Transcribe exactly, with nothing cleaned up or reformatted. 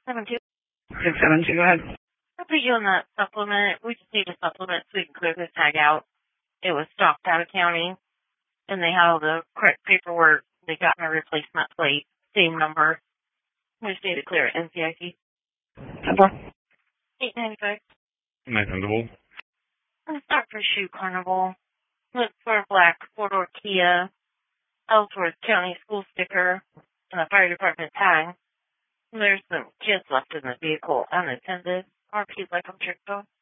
seven two. six seven two, go ahead. I'll put you on that supplement. We just need a supplement so we can clear this tag out. It was stopped out of county, and they had all the correct paperwork. They got my replacement plate, same number. We just need to clear it, N C I C. Number? eight ninety-five. Nice and double. Let's start for Shoe Carnival. Look for a black four-door Kia, Ellsworth County school sticker, and a fire department tag. There's some kids left in the vehicle unattended. R P like I'm checked on.